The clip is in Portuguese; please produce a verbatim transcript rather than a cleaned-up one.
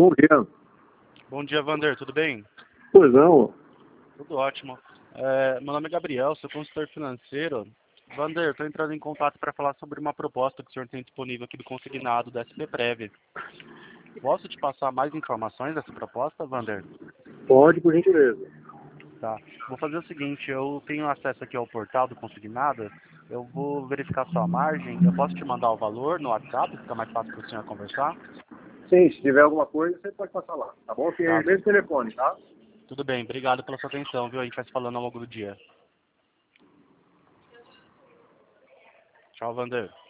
Bom dia. Bom dia, Vander, tudo bem? Pois não. Tudo ótimo. É, meu nome é Gabriel, sou consultor financeiro. Vander, estou entrando em contato para falar sobre uma proposta que o senhor tem disponível aqui do consignado da S P Prev. Posso te passar mais informações dessa proposta, Vander? Pode, por gentileza. Tá. Vou fazer o seguinte, eu tenho acesso aqui ao portal do consignado, eu vou verificar sua margem, eu posso te mandar o valor no WhatsApp, fica mais fácil para o senhor conversar? Sim, se tiver alguma coisa, você pode passar lá, tá bom? Tem Tá. mesmo telefone, tá? Tudo bem, obrigado pela sua atenção, viu? A gente vai se falando ao longo do dia. Tchau, Vander.